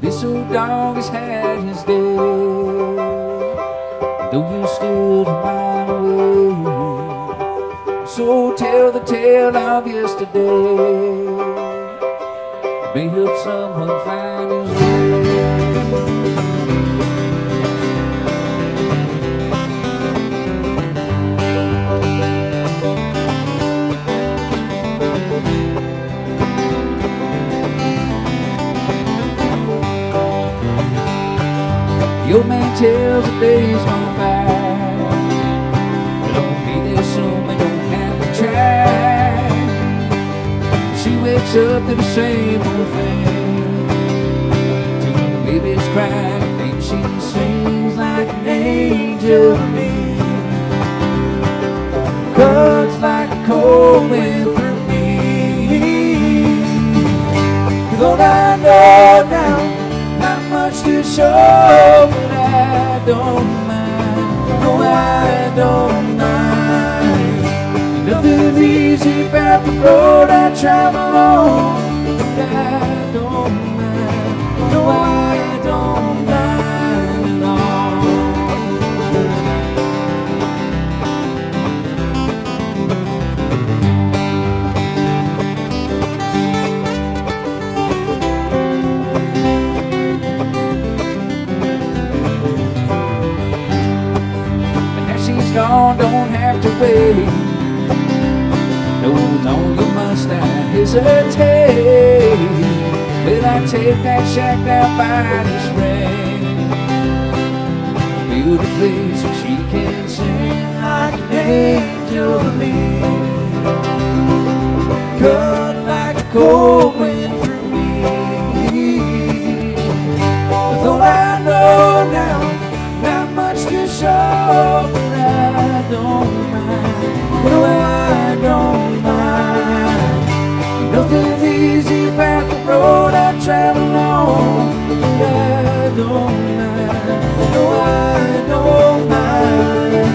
This old dog has had his day, though you still remain away. So tell the tale of yesterday, may help someone find his way. The old man tells the days gone by, don't be there soon, we don't have to try. She wakes up to the same old thing, till the baby's crying, and then she sings like an angel to me. Cuts like a cold wind through me. 'Cause all I know now, not much to show, but I don't mind. No, I don't mind. Nothing's easy about the road I travel on, but I don't mind. No, I don't mind at all. Gone, don't have to wait. No longer must I hesitate. Will I take that shack down by the spring, build a place where she can sing like an angel to me. Cut like a cold wind through me. With all I know now, not much to show, but I don't mind. No, I don't mind. Nothing's easy about the road I travel on, but I don't mind. No, I don't mind.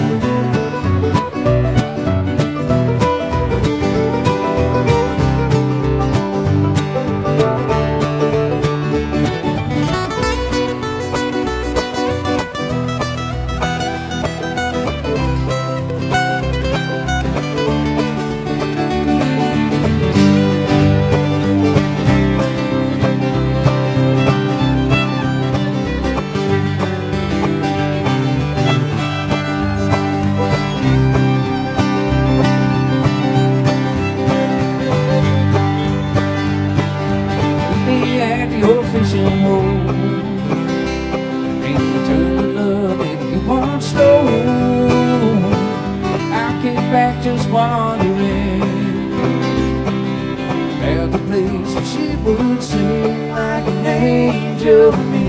Just wandering at the place where she would sing like an angel to me.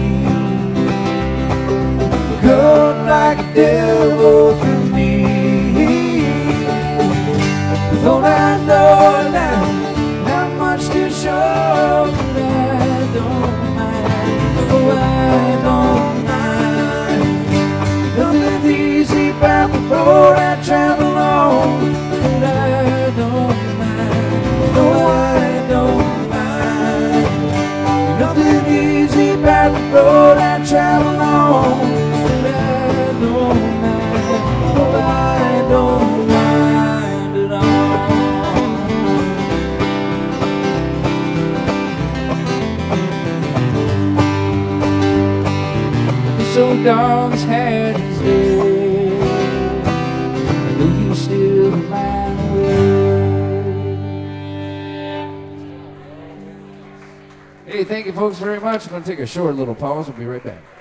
Cut like a devil through me. With all I know now, not much to show, but I don't mind. Oh, I don't mind. Nothing easy about the road I travel on, but I don't mind. No, I don't mind. Nothing easy about the road I travel on, but I don't mind. No, I don't mind at all. This old dog's had his day, still remain away. Hey, thank you folks very much. I'm going to take a short little pause. We'll be right back.